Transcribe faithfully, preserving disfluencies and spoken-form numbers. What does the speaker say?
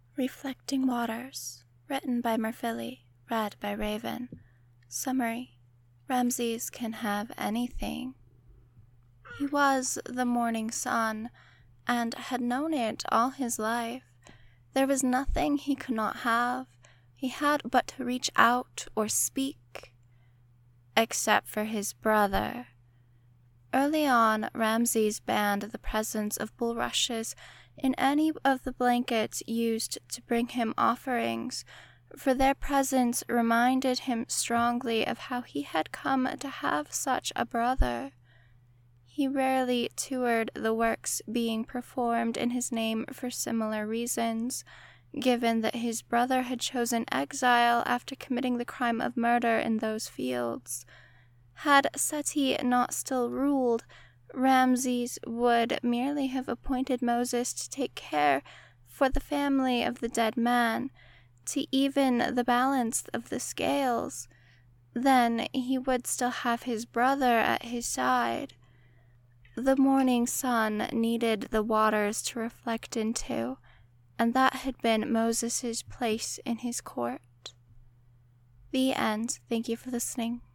Reflecting Waters, written by Murphily, read by Raven. Summary: Ramses can have anything. He was the morning sun, and had known it all his life. There was nothing he could not have. He had but to reach out or speak. Except for his brother. Early on, Ramses banned the presence of bulrushes in any of the blankets used to bring him offerings, for their presence reminded him strongly of how he had come to have such a brother. He rarely toured the works being performed in his name for similar reasons, given that his brother had chosen exile after committing the crime of murder in those fields. Had Seti not still ruled, Ramses would merely have appointed Moses to take care for the family of the dead man, to even the balance of the scales. Then he would still have his brother at his side. The morning sun needed the waters to reflect into, and that had been Moses' place in his court. The end. Thank you for listening.